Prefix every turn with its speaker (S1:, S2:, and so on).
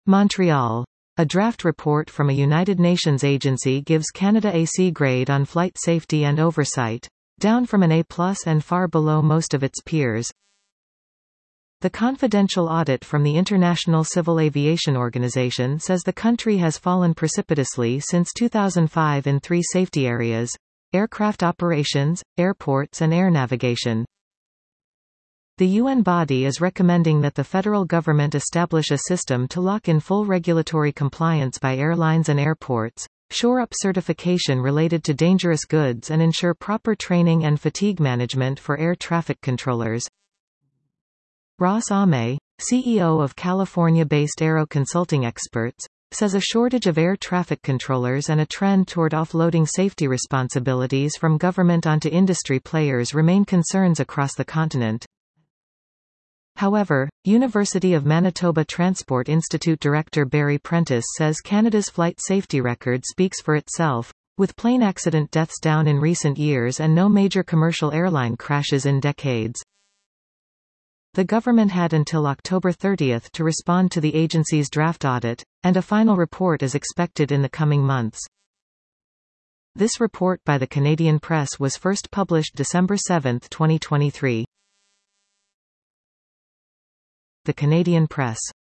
S1: Montreal. A draft report from a United Nations agency gives Canada a C grade on flight safety and oversight, down from an A+ and far below most of its peers. The confidential audit from the International Civil Aviation Organization says the country has fallen precipitously since 2005 in three safety areas: aircraft operations, airports and air navigation. The UN body is recommending that the federal government establish a system to lock in full regulatory compliance by airlines and airports, shore up certification related to dangerous goods and ensure proper training and fatigue management for air traffic controllers. Ross Ame, CEO of California-based Aero Consulting Experts, says a shortage of air traffic controllers and a trend toward offloading safety responsibilities from government onto industry players remain concerns across the continent. However, University of Manitoba Transport Institute Director Barry Prentice says Canada's flight safety record speaks for itself, with plane accident deaths down in recent years and no major commercial airline crashes in decades. The government had until October 30 to respond to the agency's draft audit, and a final report is expected in the coming months. This report by the Canadian Press was first published December 7, 2023. The Canadian Press.